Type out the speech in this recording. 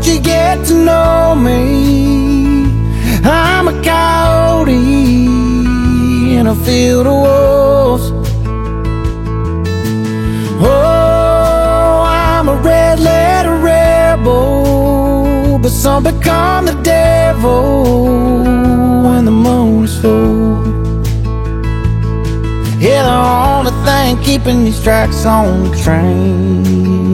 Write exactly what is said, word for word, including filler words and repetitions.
Won't you get to know me? I'm a coyote in a field of wolves. Oh, I'm a red letter rebel, but some become the devil when the moon is full. Yeah, the only thing keeping these tracks on the train